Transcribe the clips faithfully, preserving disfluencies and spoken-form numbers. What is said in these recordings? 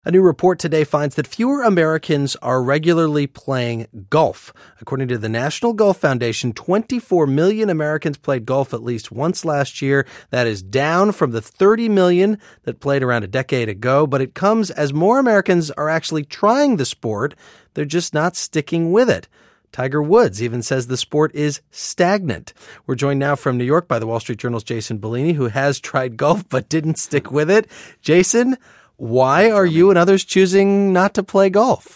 A new report today finds that fewer Americans are regularly playing golf. According to the National Golf Foundation, twenty-four million Americans played golf at least once last year. That is down from the thirty million that played around a decade ago, but it comes as more Americans are actually trying the sport. They're just not sticking with it. Tiger Woods even says the sport is stagnant. We're joined now from New York by the Wall Street Journal's Jason Bellini, who has tried golf but didn't stick with it. Jason, why are you and others choosing not to play golf?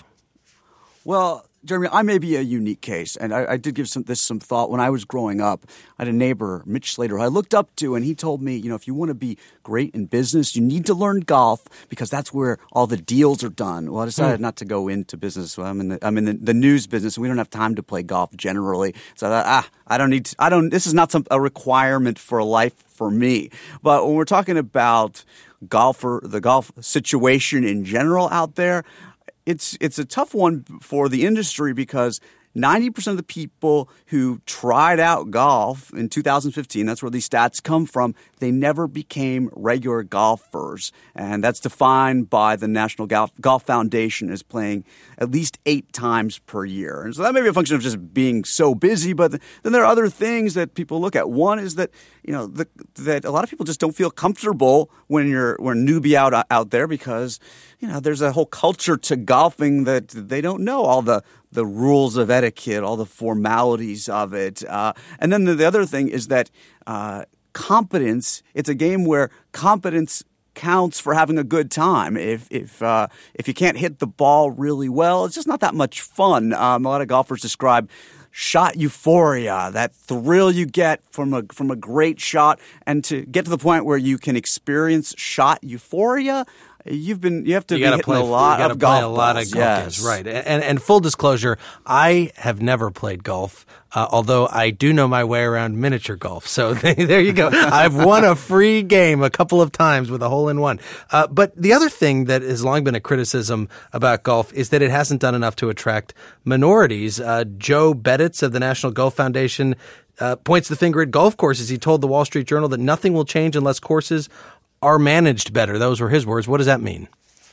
Well, Jeremy, I may be a unique case, and I, I did give some, this some thought. When I was growing up, I had a neighbor, Mitch Slater, who I looked up to, and he told me, you know, if you want to be great in business, you need to learn golf because that's where all the deals are done. Well, I decided mm. not to go into business. So I'm in the I'm in the, the news business, and we don't have time to play golf generally. So I thought, ah, I don't need to, I don't. This is not some a requirement for life for me. But when we're talking about golfer, the golf situation in general out there, it's it's a tough one for the industry because ninety percent of the people who tried out golf in two thousand fifteen, that's where these stats come from, they never became regular golfers. And that's defined by the National Golf, Golf Foundation as playing at least eight times per year. And so that may be a function of just being so busy, but then there are other things that people look at. One is that, you know, the, that a lot of people just don't feel comfortable when you're when a newbie out out there because, you know, there's a whole culture to golfing that they don't know all the the rules of etiquette, all the formalities of it. Uh, and then the, the other thing is that uh, competence, it's a game where competence counts for having a good time. If if uh, if you can't hit the ball really well, it's just not that much fun. Um, a lot of golfers describe shot euphoria, that thrill you get from a from a great shot, and to get to the point where you can experience shot euphoria. You've been you have to you be hitting play, a lot you of golf play a lot balls. of golf Yes. games, right? And, and full disclosure, I have never played golf, uh, although I do know my way around miniature golf. So there you go. I've won a free game a couple of times with a hole in one. Uh, but the other thing that has long been a criticism about golf is that it hasn't done enough to attract minorities. Uh, Joe Beditz of the National Golf Foundation uh, points the finger at golf courses. He told the Wall Street Journal that nothing will change unless courses are managed better. Those were his words. What does that mean?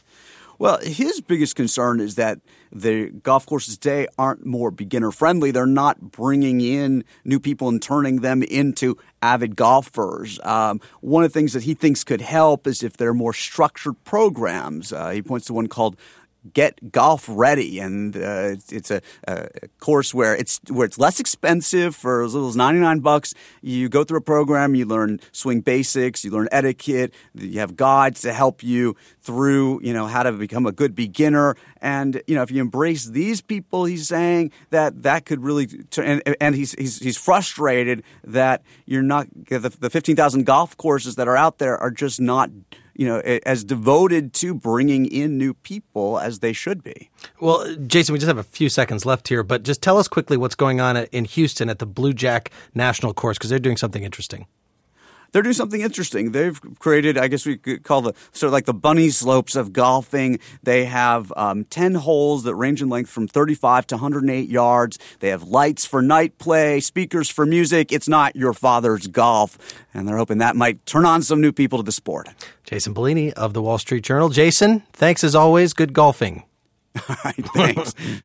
Well, his biggest concern is that the golf courses today aren't more beginner-friendly. They're not bringing in new people and turning them into avid golfers. Um, one of the things that he thinks could help is if there are more structured programs. Uh, he points to one called Get Golf Ready, and uh, it's, it's a, a course where it's where it's less expensive for as little as ninety-nine bucks. You go through a program, you learn swing basics, you learn etiquette, you have guides to help you through, you know, how to become a good beginner. And, you know, if you embrace these people, he's saying that that could really and, and he's he's he's frustrated that you're not the, the fifteen thousand golf courses that are out there are just not, you know, as devoted to bringing in new people as they should be. Well, Jason, we just have a few seconds left here, but just tell us quickly what's going on in Houston at the Blue Jack National Course, because they're doing something interesting. They're doing something interesting. They've created, I guess we could call the sort of like the bunny slopes of golfing. They have um, ten holes that range in length from thirty-five to one hundred eight yards. They have lights for night play, speakers for music. It's not your father's golf. And they're hoping that might turn on some new people to the sport. Jason Bellini of the Wall Street Journal. Jason, thanks as always. Good golfing. All right, thanks.